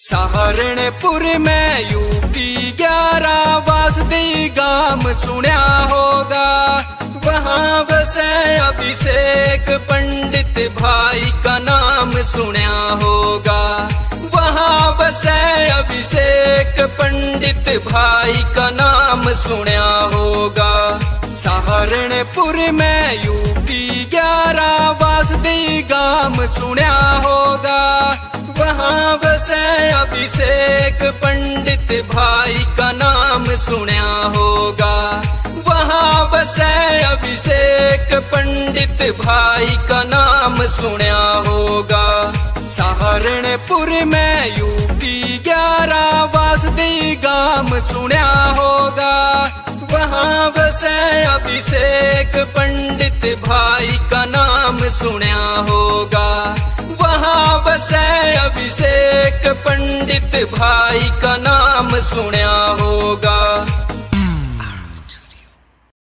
सहारनपुर में यूपी 11 वासदी गांव सुना होगा। वहाँ बसे अभिषेक पंडित भाई का नाम सुना होगा। वहाँ बसे अभिषेक पंडित भाई का नाम सुना होगा। सहारनपुर में यूपी 11 वासदी गांव सुना होगा। वहाँ बसे अभिषेक पंडित भाई का नाम सुना होगा। वहाँ बसे अभिषेक पंडित भाई का नाम सुना होगा। सहारनपुर में यूपी 11 वासदी गांव सुना होगा। वहाँ बसे अभिषेक पंडित भाई का नाम सुना होगा। वहाँ बसे अभिषेक पंडित भाई का नाम